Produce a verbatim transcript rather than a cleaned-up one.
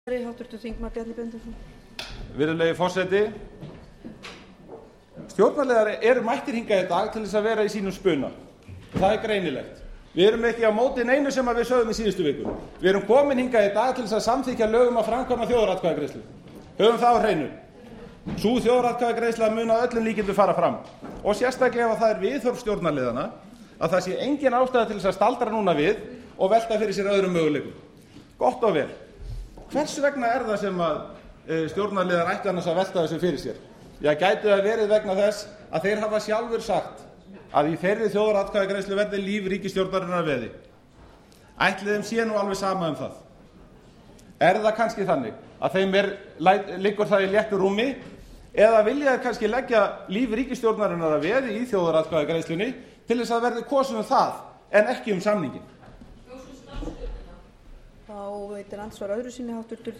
Virðulegi forseti, stjórnarliðar eru mættir hingað í dag til þess að vera í sínum spuna. Það er greinilegt. Við erum ekki á móti neinu sem við sögðum í síðustu viku. Við erum komin hingað í dag til þess að samþykkja lög um að framkvæma þjóðaratkvæðagreiðslu. Höfum það á hreinu. Sú þjóðaratkvæðagreiðsla mun að öllum líkindum fara fram. Og sérstaklega ef það er viðhorf stjórnarliðanna að það sé engin ástæða til þess að staldra núna við og velta fyrir sér öðrum möguleikum. Gott og vel. Hvers vegna er það sem að stjórnarliðar ættu annars að velta þessu fyrir sér? Já, gæti það verið vegna þess að þeir hafa sjálfur sagt að í þeirri þjóðaratkvæðagreiðslu verði líf ríkisstjórnarinnar að veði. Ætli þeim sé nú alveg sama um það. Er það kannski þannig að þeim er, liggur það í léttu rúmi eða vilja þeir kannski leggja líf ríkisstjórnarinnar að veði í þjóðaratkvæðagreiðslunni til þess að verði kosið um það en ekki um samninginn? Þá veitir andsvar öðru sinni háttvirtur